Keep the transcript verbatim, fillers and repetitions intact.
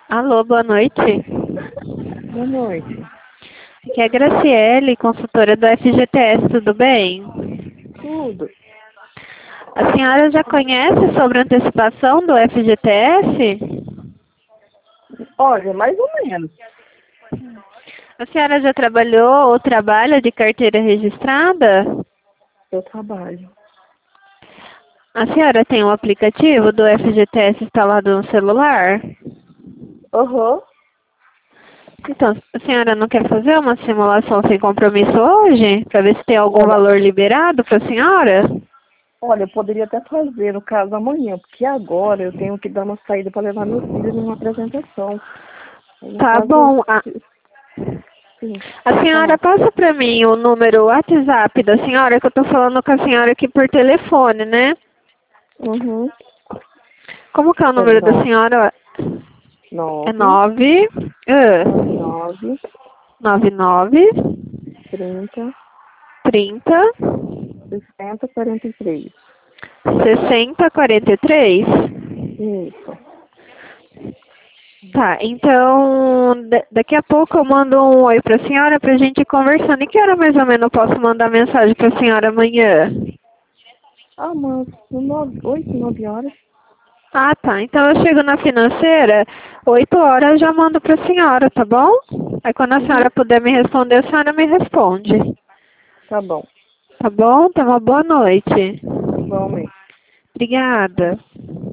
Alô, boa noite. Boa noite. Aqui é a Graciele, consultora do F G T S, tudo bem? Tudo. A senhora já conhece sobre a antecipação do F G T S? Olha, mais ou menos. A senhora já trabalhou ou trabalha de carteira registrada? Eu trabalho. A senhora tem um aplicativo do F G T S instalado no celular? Aham. Então, a senhora não quer fazer uma simulação sem compromisso hoje? Para ver se tem algum Olha, valor liberado para a senhora? olha, eu poderia até fazer, no caso, amanhã, porque agora eu tenho que dar uma saída para levar meus filhos numa apresentação. Aí, no Tá caso, bom. A, sim, a pode senhora falar. passa para mim o número WhatsApp da senhora, que eu estou falando com a senhora aqui por telefone, né? Uhum. Como que é o É número da senhora? É nove, nove, nove, nove, nove nove, trinta, trinta, sessenta, quarenta e três. sessenta, quarenta e três. Isso. Tá, então da- daqui a pouco eu mando um oi pra senhora pra gente ir conversando. E que hora mais ou menos eu posso mandar mensagem pra senhora amanhã? Ah, mas nove, oito, nove horas. Ah, tá. Então eu chego na financeira, oito horas eu já mando pra senhora, tá bom? Aí quando a Uhum. senhora puder me responder, a senhora me responde. Tá bom. Tá bom? Então uma boa noite. Igualmente. Obrigada.